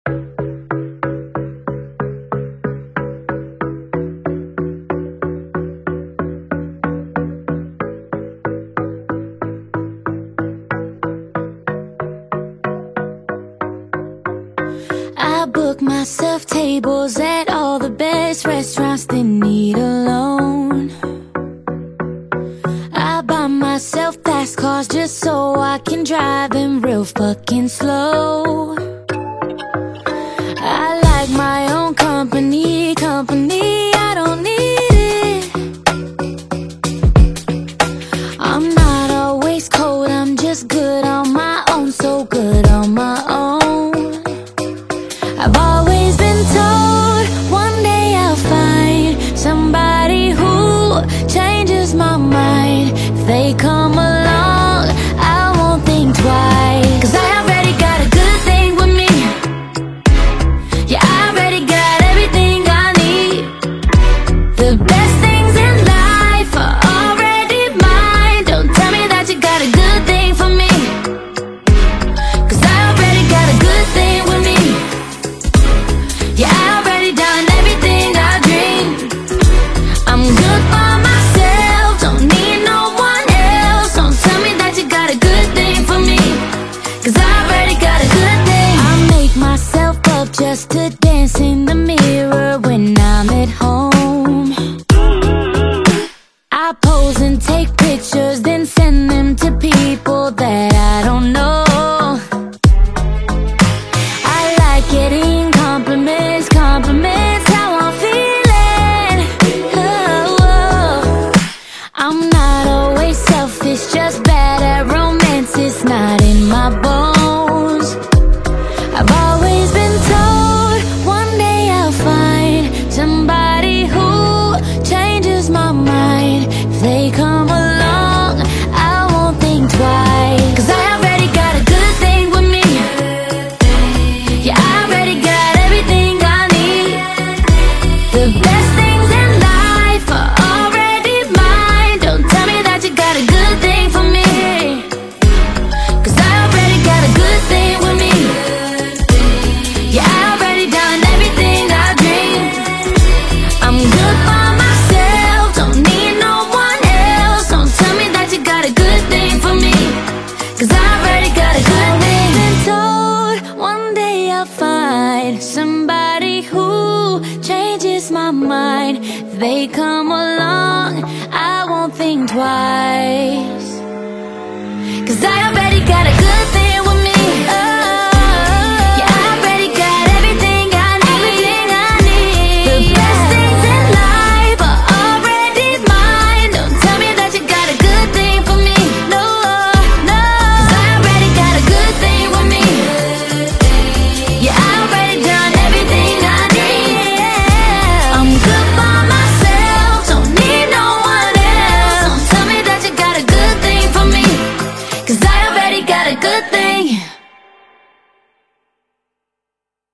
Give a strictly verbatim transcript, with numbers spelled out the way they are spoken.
I book myself tables at all the best restaurants that need a loan. I buy myself fast cars just so I can drive them real fucking slow. I like my own company, company, I don't need it. I'm not always cold, I'm just good on my own, so good on my own. I've always been told one day I'll find somebody who changes my mind. If they come along, I won't think twice, 'cause I already got a good thing with me. Yeah, I already got everything I need. The best things in life are already mine. Don't tell me that you got a good thing for me, 'cause I already got a good thing with me. Yeah, I already done everything I dreamed. I'm good by myself, don't need no one else. Don't tell me that you got a good thing for me, 'cause I already got a good thing. I make myself up just to dance in the mirror when I'm at home. I pose and take pictures, then send them to people that I don't know. I like getting compliments, compliments how I'm feeling. Oh, oh. I'm not always selfish, just bad at romance, it's not in my bones. I've always been told one day I'll find somebody who changes my mind. If they come along, I won't think twice, 'cause I already got a good thing with me. Yeah, I already got everything I need. The best things in life are already mine. Don't tell me that you got a good thing for me, 'cause I already got a good thing with me. Yeah, I already done everything I dreamed. I'm good by myself, don't need no one else. Don't tell me that you got a good thing for me, 'cause I already got a good thing. I've been told one day I'll find somebody who changes my mind. If they come along, I won't think twice, 'cause I already got a good